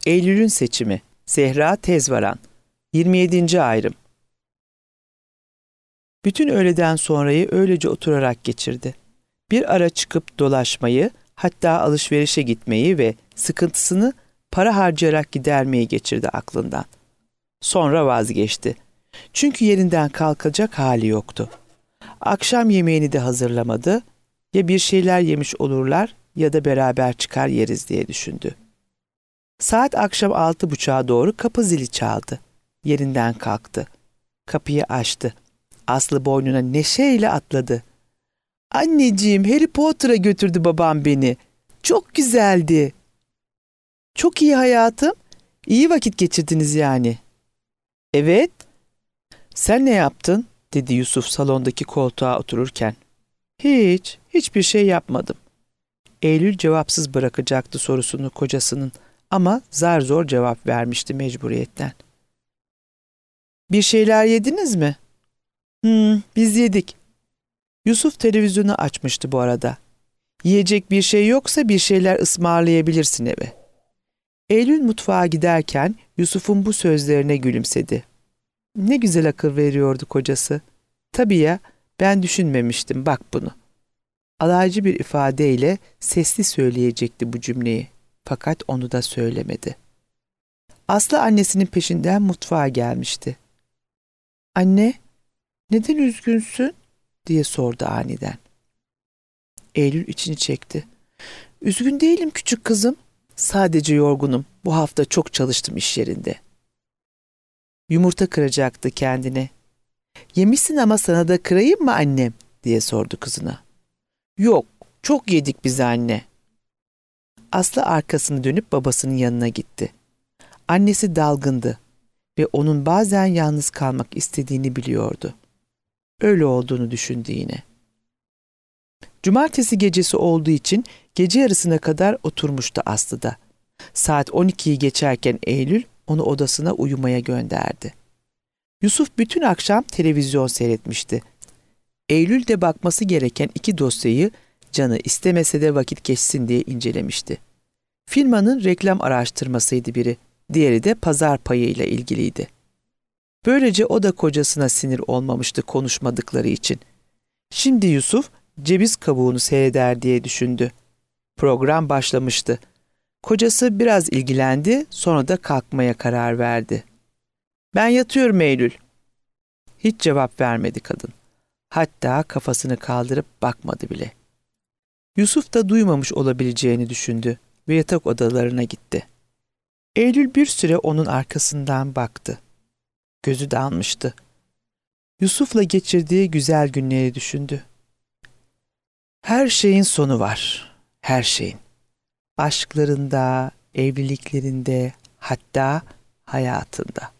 Eylül'ün seçimi. Zehra Tezvaran. 27. ayrım. Bütün öğleden sonrayı öylece oturarak geçirdi. Bir ara çıkıp dolaşmayı, hatta alışverişe gitmeyi ve sıkıntısını para harcayarak gidermeyi geçirdi aklından. Sonra vazgeçti. Çünkü yerinden kalkacak hali yoktu. Akşam yemeğini de hazırlamadı. Ya bir şeyler yemiş olurlar ya da beraber çıkar yeriz diye düşündü. Saat akşam 6.30'a doğru kapı zili çaldı. Yerinden kalktı. Kapıyı açtı. Aslı boynuna neşeyle atladı. "Anneciğim, Harry Potter'a götürdü babam beni. Çok güzeldi." "Çok iyi hayatım. İyi vakit geçirdiniz yani." "Evet." "Sen ne yaptın?" dedi Yusuf salondaki koltuğa otururken. Hiçbir şey yapmadım." Eylül cevapsız bırakacaktı sorusunu kocasının ama zar zor cevap vermişti mecburiyetten. "Bir şeyler yediniz mi?" Biz yedik." Yusuf televizyonu açmıştı bu arada. "Yiyecek bir şey yoksa bir şeyler ısmarlayabilirsin eve." Eylül mutfağa giderken Yusuf'un bu sözlerine gülümsedi. Ne güzel akıl veriyordu kocası. "Tabii ya, ben düşünmemiştim, bak bunu." Alaycı bir ifadeyle sesli söyleyecekti bu cümleyi. Fakat onu da söylemedi. Aslı annesinin peşinden mutfağa gelmişti. "Anne, neden üzgünsün?" diye sordu aniden. Eylül içini çekti. "Üzgün değilim küçük kızım. Sadece yorgunum. Bu hafta çok çalıştım iş yerinde." Yumurta kıracaktı kendine. "Yemişsin ama sana da kırayım mı annem?" diye sordu kızına. "Yok, çok yedik biz anne." Aslı arkasını dönüp babasının yanına gitti. Annesi dalgındı ve onun bazen yalnız kalmak istediğini biliyordu. Öyle olduğunu düşündü yine. Cumartesi gecesi olduğu için gece yarısına kadar oturmuştu Aslı'da. Saat 12'yi geçerken Eylül onu odasına uyumaya gönderdi. Yusuf bütün akşam televizyon seyretmişti. Eylül de bakması gereken 2 dosyayı canı istemese de vakit geçsin diye incelemişti. Firmanın reklam araştırmasıydı biri, diğeri de pazar payıyla ilgiliydi. Böylece o da kocasına sinir olmamıştı konuşmadıkları için. Şimdi Yusuf ceviz kabuğunu seyreder diye düşündü. Program başlamıştı. Kocası biraz ilgilendi, sonra da kalkmaya karar verdi. "Ben yatıyorum Eylül." Hiç cevap vermedi kadın. Hatta kafasını kaldırıp bakmadı bile. Yusuf da duymamış olabileceğini düşündü ve yatak odalarına gitti. Eylül bir süre onun arkasından baktı. Gözü dalmıştı. Yusuf'la geçirdiği güzel günleri düşündü. Her şeyin sonu var. Her şeyin. Aşklarında, evliliklerinde, hatta hayatında.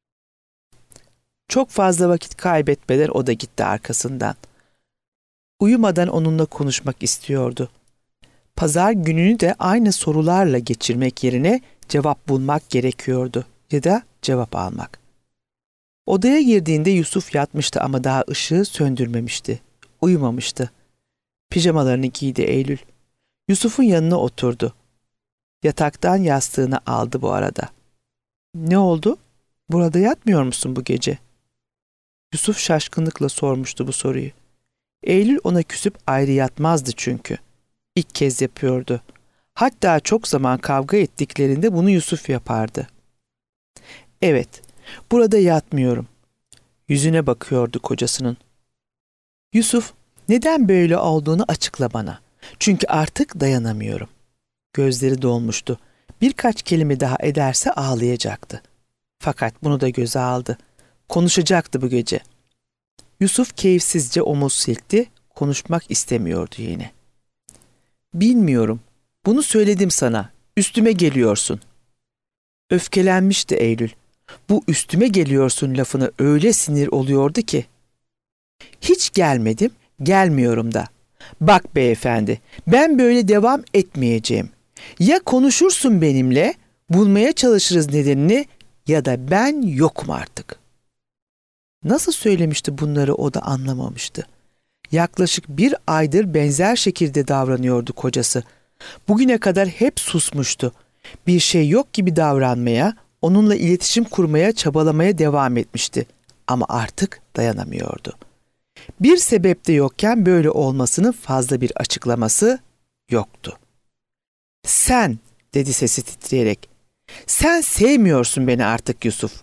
Çok fazla vakit kaybetmeden o da gitti arkasından. Uyumadan onunla konuşmak istiyordu. Pazar gününü de aynı sorularla geçirmek yerine cevap bulmak gerekiyordu ya da cevap almak. Odaya girdiğinde Yusuf yatmıştı ama daha ışığı söndürmemişti. Uyumamıştı. Pijamalarını giydi Eylül. Yusuf'un yanına oturdu. Yataktan yastığını aldı bu arada. "Ne oldu? Burada yatmıyor musun bu gece?" Yusuf şaşkınlıkla sormuştu bu soruyu. Eylül ona küsüp ayrı yatmazdı çünkü. İlk kez yapıyordu. Hatta çok zaman kavga ettiklerinde bunu Yusuf yapardı. "Evet, burada yatmıyorum." Yüzüne bakıyordu kocasının. "Yusuf, neden böyle olduğunu açıkla bana. Çünkü artık dayanamıyorum." Gözleri dolmuştu. Birkaç kelime daha ederse ağlayacaktı. Fakat bunu da göze aldı. Konuşacaktı bu gece. Yusuf keyifsizce omuz silkti. Konuşmak istemiyordu yine. "Bilmiyorum. Bunu söyledim sana. Üstüme geliyorsun." Öfkelenmişti Eylül. Bu "üstüme geliyorsun" lafını öyle sinir oluyordu ki. "Hiç gelmedim, gelmiyorum da. Bak beyefendi, ben böyle devam etmeyeceğim. Ya konuşursun benimle, bulmaya çalışırız nedenini ya da ben yokum artık." Nasıl söylemişti bunları o da anlamamıştı. Yaklaşık 1 aydır benzer şekilde davranıyordu kocası. Bugüne kadar hep susmuştu. Bir şey yok gibi davranmaya, onunla iletişim kurmaya, çabalamaya devam etmişti. Ama artık dayanamıyordu. Bir sebep de yokken böyle olmasının fazla bir açıklaması yoktu. "Sen," dedi sesi titreyerek, "sen sevmiyorsun beni artık Yusuf."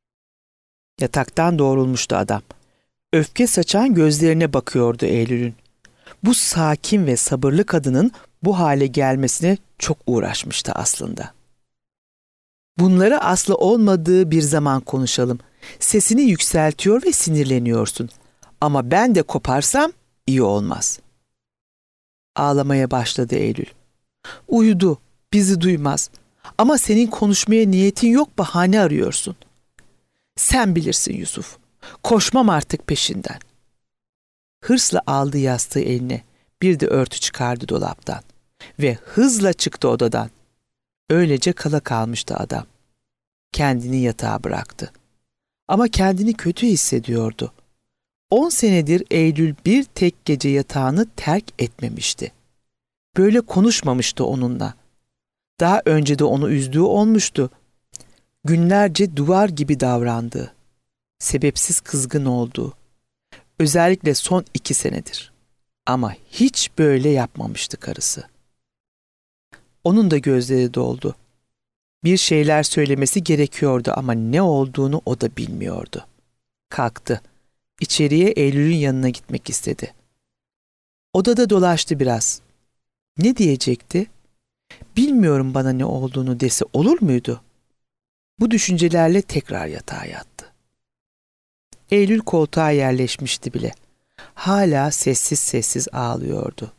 Yataktan doğrulmuştu adam. Öfke saçan gözlerine bakıyordu Eylül'ün. Bu sakin ve sabırlı kadının bu hale gelmesine çok uğraşmıştı aslında. "Bunları aslı olmadığı bir zaman konuşalım. Sesini yükseltiyor ve sinirleniyorsun. Ama ben de koparsam iyi olmaz." Ağlamaya başladı Eylül. "Uyudu, bizi duymaz. Ama senin konuşmaya niyetin yok, bahane arıyorsun." "Sen bilirsin Yusuf. Koşmam artık peşinden." Hırsla aldı yastığı eline, bir de örtü çıkardı dolaptan ve hızla çıktı odadan. Öylece kala kalmıştı adam. Kendini yatağa bıraktı. Ama kendini kötü hissediyordu. 10 senedir Eylül bir tek gece yatağını terk etmemişti. Böyle konuşmamıştı onunla. Daha önce de onu üzdüğü olmuştu. Günlerce duvar gibi davrandığı, sebepsiz kızgın olduğu, özellikle son 2 senedir. Ama hiç böyle yapmamıştı karısı. Onun da gözleri doldu. Bir şeyler söylemesi gerekiyordu ama ne olduğunu o da bilmiyordu. Kalktı. İçeriye Eylül'ün yanına gitmek istedi. Odada dolaştı biraz. Ne diyecekti? Bilmiyorum bana ne olduğunu dese olur muydu? Bu düşüncelerle tekrar yatağa yattı. Eylül koltuğa yerleşmişti bile. Hala sessiz sessiz ağlıyordu.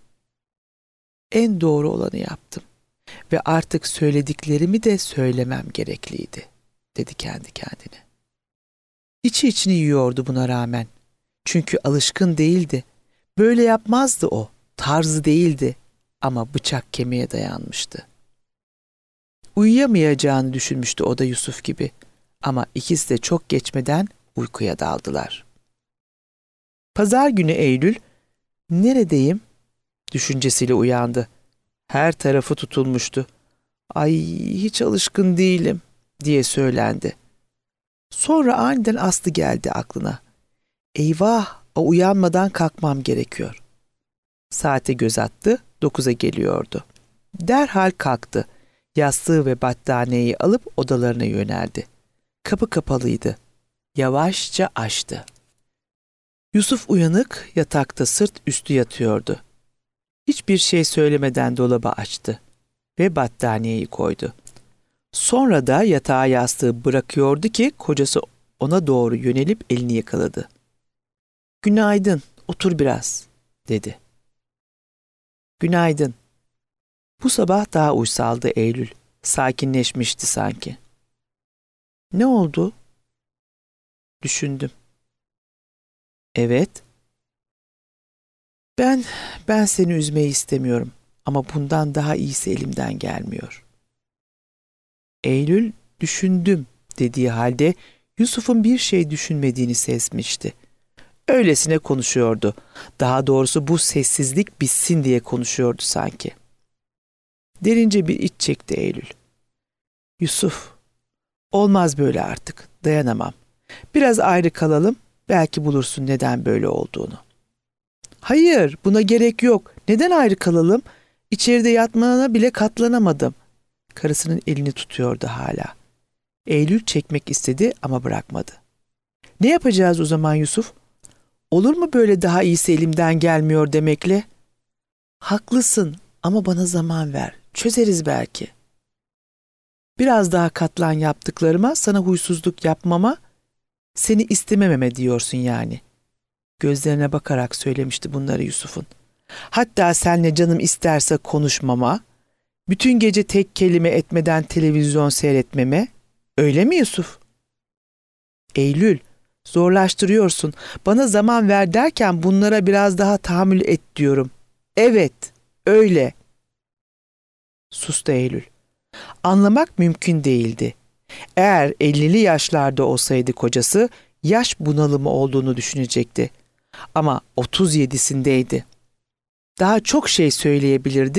En doğru olanı yaptım ve artık söylediklerimi de söylemem gerekliydi, dedi kendi kendine. İçi içini yiyordu buna rağmen. Çünkü alışkın değildi. Böyle yapmazdı o, tarzı değildi ama bıçak kemiğe dayanmıştı. Uyuyamayacağını düşünmüştü o da Yusuf gibi ama ikisi de çok geçmeden uykuya daldılar. Pazar günü Eylül, "Neredeyim?" düşüncesiyle uyandı. Her tarafı tutulmuştu. "Ay, hiç alışkın değilim," diye söylendi. Sonra aniden Aslı geldi aklına. Eyvah, o uyanmadan kalkmam gerekiyor. Saate göz attı, 9'a geliyordu. Derhal kalktı. Yastığı ve battaniyeyi alıp odalarına yöneldi. Kapı kapalıydı. Yavaşça açtı. Yusuf uyanık, yatakta sırt üstü yatıyordu. Hiçbir şey söylemeden dolabı açtı ve battaniyeyi koydu. Sonra da yatağa yastığı bırakıyordu ki kocası ona doğru yönelip elini yakaladı. "Günaydın, otur biraz," dedi. "Günaydın." Bu sabah daha uysaldı Eylül. Sakinleşmişti sanki. "Ne oldu?" Düşündüm. "Evet." Ben seni üzmeyi istemiyorum ama bundan daha iyisi elimden gelmiyor." Eylül "düşündüm" dediği halde Yusuf'un bir şey düşünmediğini sezmişti. Öylesine konuşuyordu. Daha doğrusu bu sessizlik bitsin diye konuşuyordu sanki. Derince bir iç çekti Eylül. "Yusuf, olmaz böyle artık, dayanamam. Biraz ayrı kalalım, belki bulursun neden böyle olduğunu." "Hayır, buna gerek yok. Neden ayrı kalalım? İçeride yatmana bile katlanamadım." Karısının elini tutuyordu hala. Eylül çekmek istedi ama bırakmadı. "Ne yapacağız o zaman Yusuf? Olur mu böyle daha iyisi elimden gelmiyor demekle?" "Haklısın ama bana zaman ver. Çözeriz belki." "Biraz daha katlan yaptıklarıma, sana huysuzluk yapmama, seni istemememe diyorsun yani." Gözlerine bakarak söylemişti bunları Yusuf'un. "Hatta seninle canım isterse konuşmama, bütün gece tek kelime etmeden televizyon seyretmeme, öyle mi Yusuf?" "Eylül, zorlaştırıyorsun. Bana zaman ver derken bunlara biraz daha tahammül et diyorum." "Evet, öyle." Sustu Eylül. Anlamak mümkün değildi. Eğer 50'li yaşlarda olsaydı kocası, yaş bunalımı olduğunu düşünecekti. Ama 37'sindeydi. Daha çok şey söyleyebilirdi,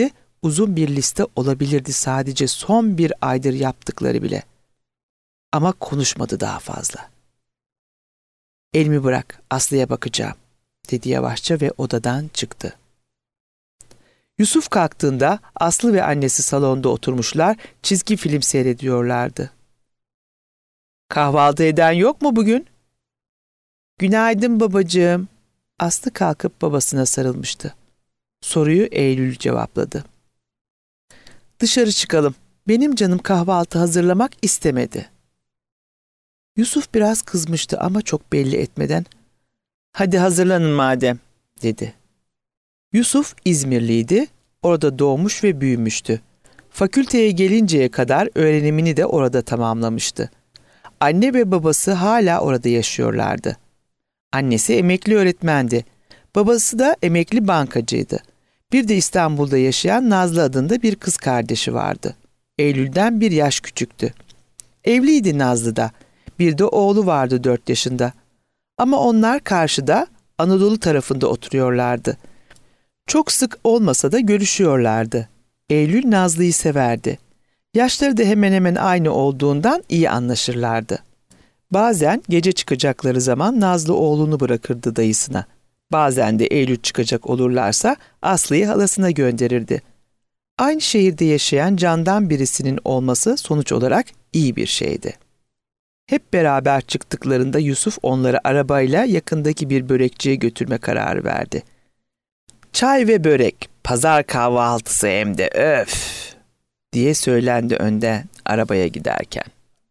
Uzun bir liste olabilirdi sadece son bir aydır yaptıkları bile. Ama konuşmadı daha fazla. "Elimi bırak, Aslı'ya bakacağım," dedi yavaşça ve odadan çıktı. Yusuf kalktığında Aslı ve annesi salonda oturmuşlar, çizgi film seyrediyorlardı. "Kahvaltı eden yok mu bugün?" "Günaydın babacığım." Aslı kalkıp babasına sarılmıştı. Soruyu Eylül cevapladı. "Dışarı çıkalım. Benim canım kahvaltı hazırlamak istemedi." Yusuf biraz kızmıştı ama çok belli etmeden, "Hadi hazırlanın madem," dedi. Yusuf İzmirliydi, orada doğmuş ve büyümüştü. Fakülteye gelinceye kadar öğrenimini de orada tamamlamıştı. Anne ve babası hala orada yaşıyorlardı. Annesi emekli öğretmendi. Babası da emekli bankacıydı. Bir de İstanbul'da yaşayan Nazlı adında bir kız kardeşi vardı. Eylül'den 1 yaş küçüktü. Evliydi Nazlı da. Bir de oğlu vardı 4 yaşında. Ama onlar karşıda, Anadolu tarafında oturuyorlardı. Çok sık olmasa da görüşüyorlardı. Eylül Nazlı'yı severdi. Yaşları da hemen hemen aynı olduğundan iyi anlaşırlardı. Bazen gece çıkacakları zaman Nazlı oğlunu bırakırdı dayısına. Bazen de Eylül çıkacak olurlarsa Aslı'yı halasına gönderirdi. Aynı şehirde yaşayan candan birisinin olması sonuç olarak iyi bir şeydi. Hep beraber çıktıklarında Yusuf onları arabayla yakındaki bir börekçiye götürme kararı verdi. "Çay ve börek, pazar kahvaltısı hem de öf!" diye söylendi önden arabaya giderken.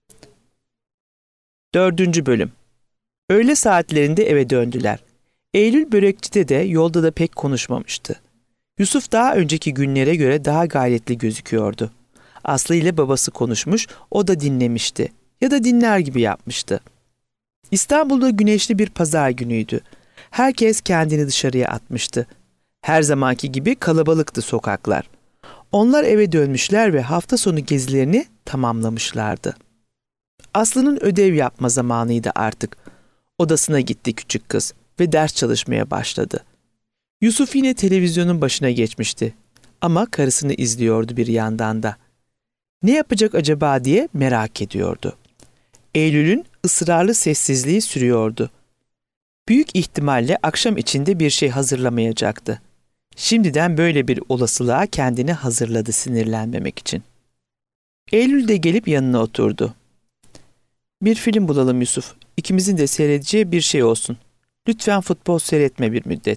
4. Bölüm. Öğle saatlerinde eve döndüler. Eylül börekçide de yolda da pek konuşmamıştı. Yusuf daha önceki günlere göre daha gayretli gözüküyordu. Aslı ile babası konuşmuş, o da dinlemişti ya da dinler gibi yapmıştı. İstanbul'da güneşli bir pazar günüydü. Herkes kendini dışarıya atmıştı. Her zamanki gibi kalabalıktı sokaklar. Onlar eve dönmüşler ve hafta sonu gezilerini tamamlamışlardı. Aslı'nın ödev yapma zamanıydı artık. Odasına gitti küçük kız ve ders çalışmaya başladı. Yusuf yine televizyonun başına geçmişti. Ama karısını izliyordu bir yandan da. Ne yapacak acaba diye merak ediyordu. Eylül'ün ısrarlı sessizliği sürüyordu. Büyük ihtimalle akşam içinde bir şey hazırlamayacaktı. Şimdiden böyle bir olasılığa kendini hazırladı sinirlenmemek için. Eylül de gelip yanına oturdu. "Bir film bulalım Yusuf. İkimizin de seyredeceği bir şey olsun. Lütfen futbol seyretme bir müddet."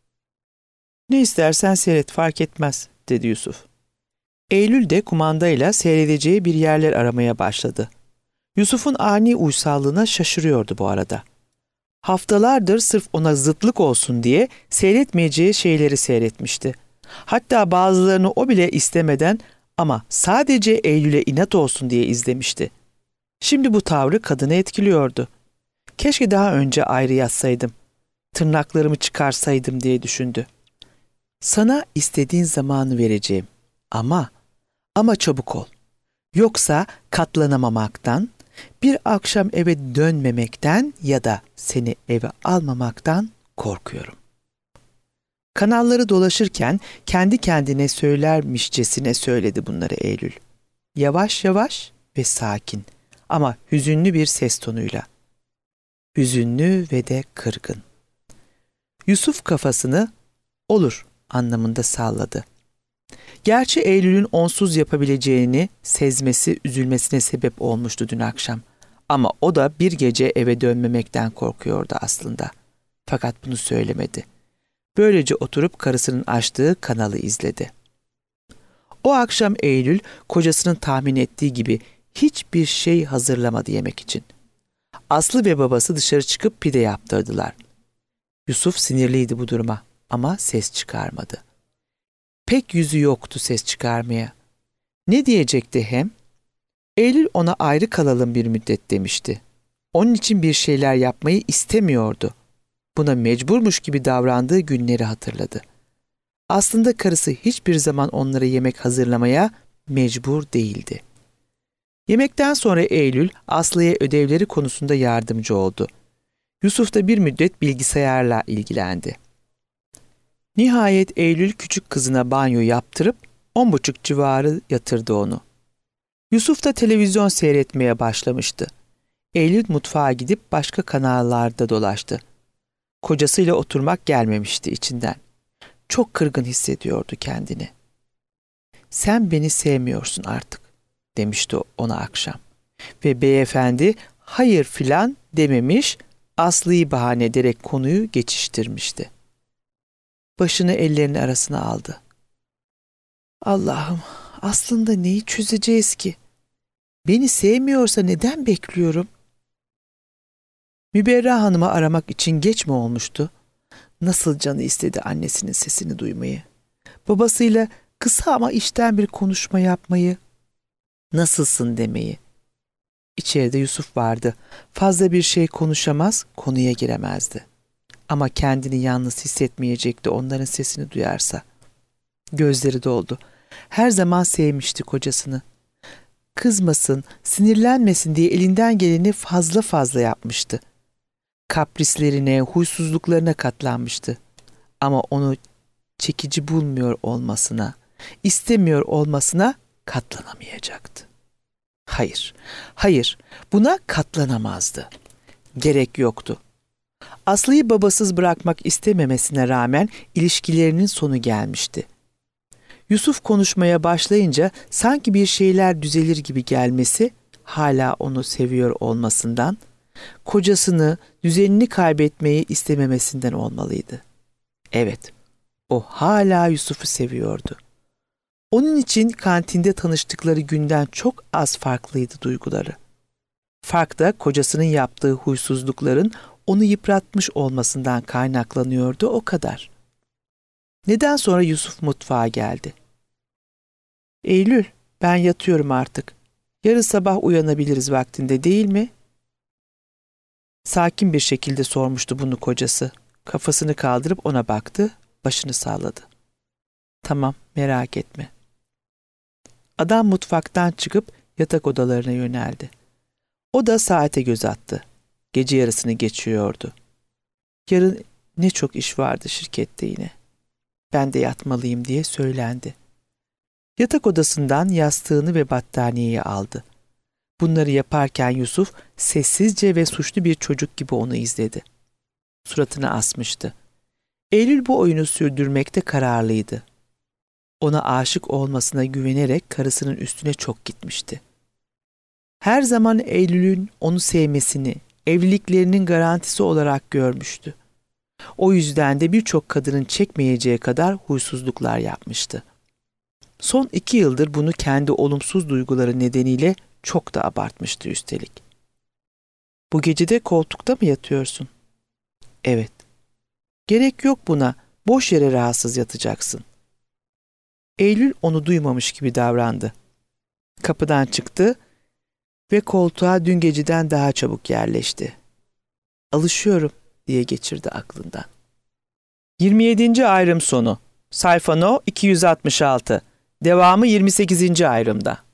"Ne istersen seyret, fark etmez," dedi Yusuf. Eylül de kumandayla seyredeceği bir yerler aramaya başladı. Yusuf'un ani uysallığına şaşırıyordu bu arada. Haftalardır sırf ona zıtlık olsun diye seyretmeyeceği şeyleri seyretmişti. Hatta bazılarını o bile istemeden ama sadece Eylül'e inat olsun diye izlemişti. Şimdi bu tavrı kadını etkiliyordu. Keşke daha önce ayrı yatsaydım, tırnaklarımı çıkarsaydım diye düşündü. "Sana istediğin zamanı vereceğim ama çabuk ol. Yoksa katlanamamaktan, bir akşam eve dönmemekten ya da seni eve almamaktan korkuyorum." Kanalları dolaşırken kendi kendine söylermişçesine söyledi bunları Eylül. Yavaş yavaş ve sakin ama hüzünlü bir ses tonuyla. Hüzünlü ve de kırgın. Yusuf kafasını "olur" anlamında salladı. Gerçi Eylül'ün onsuz yapabileceğini sezmesi üzülmesine sebep olmuştu dün akşam. Ama o da bir gece eve dönmemekten korkuyordu aslında. Fakat bunu söylemedi. Böylece oturup karısının açtığı kanalı izledi. O akşam Eylül kocasının tahmin ettiği gibi hiçbir şey hazırlamadı yemek için. Aslı ve babası dışarı çıkıp pide yaptırdılar. Yusuf sinirliydi bu duruma ama ses çıkarmadı. Pek yüzü yoktu ses çıkarmaya. Ne diyecekti hem? Eylül ona ayrı kalalım bir müddet demişti. Onun için bir şeyler yapmayı istemiyordu. Buna mecburmuş gibi davrandığı günleri hatırladı. Aslında karısı hiçbir zaman onlara yemek hazırlamaya mecbur değildi. Yemekten sonra Eylül Aslı'ya ödevleri konusunda yardımcı oldu. Yusuf da bir müddet bilgisayarla ilgilendi. Nihayet Eylül küçük kızına banyo yaptırıp 10.30 civarı yatırdı onu. Yusuf da televizyon seyretmeye başlamıştı. Eylül mutfağa gidip başka kanallarda dolaştı. Kocasıyla oturmak gelmemişti içinden. Çok kırgın hissediyordu kendini. "Sen beni sevmiyorsun artık," demişti ona akşam. Ve beyefendi hayır filan dememiş, Aslı'yı bahane ederek konuyu geçiştirmişti. Başını ellerinin arasına aldı. "Allah'ım, aslında neyi çözeceğiz ki? Beni sevmiyorsa neden bekliyorum?" Müberra Hanım'ı aramak için geç mi olmuştu? Nasıl canı istedi annesinin sesini duymayı. Babasıyla kısa ama içten bir konuşma yapmayı. "Nasılsın?" demeyi. İçeride Yusuf vardı. Fazla bir şey konuşamaz, konuya giremezdi. Ama kendini yalnız hissetmeyecekti onların sesini duyarsa. Gözleri doldu. Her zaman sevmişti kocasını. Kızmasın, sinirlenmesin diye elinden geleni fazla yapmıştı. Kaprislerine, huysuzluklarına katlanmıştı. Ama onu çekici bulmuyor olmasına, istemiyor olmasına katlanamayacaktı. Hayır, buna katlanamazdı. Gerek yoktu. Aslı'yı babasız bırakmak istememesine rağmen ilişkilerinin sonu gelmişti. Yusuf konuşmaya başlayınca sanki bir şeyler düzelir gibi gelmesi, hala onu seviyor olmasından, kocasını, düzenini kaybetmeyi istememesinden olmalıydı. Evet, o hala Yusuf'u seviyordu. Onun için kantinde tanıştıkları günden çok az farklıydı duyguları. Fark da kocasının yaptığı huysuzlukların onu yıpratmış olmasından kaynaklanıyordu, o kadar. Neden sonra Yusuf mutfağa geldi. "Eylül, ben yatıyorum artık. Yarın sabah uyanabiliriz vaktinde, değil mi?" Sakin bir şekilde sormuştu bunu kocası. Kafasını kaldırıp ona baktı, başını salladı. "Tamam, merak etme." Adam mutfaktan çıkıp yatak odalarına yöneldi. O da saate göz attı. Gece yarısını geçiyordu. Yarın ne çok iş vardı şirkette yine. "Ben de yatmalıyım," diye söylendi. Yatak odasından yastığını ve battaniyeyi aldı. Bunları yaparken Yusuf sessizce ve suçlu bir çocuk gibi onu izledi. Suratını asmıştı. Eylül bu oyunu sürdürmekte kararlıydı. Ona aşık olmasına güvenerek karısının üstüne çok gitmişti. Her zaman Eylül'ün onu sevmesini, evliliklerinin garantisi olarak görmüştü. O yüzden de birçok kadının çekmeyeceği kadar huysuzluklar yapmıştı. Son 2 yıldır bunu kendi olumsuz duyguları nedeniyle çok da abartmıştı üstelik. "Bu gece de koltukta mı yatıyorsun?" "Evet." "Gerek yok buna, boş yere rahatsız yatacaksın." Eylül onu duymamış gibi davrandı. Kapıdan çıktı ve koltuğa dün geceden daha çabuk yerleşti. "Alışıyorum," diye geçirdi aklından. 27. ayrım sonu. Sayfa No 266. Devamı 28. ayrımda.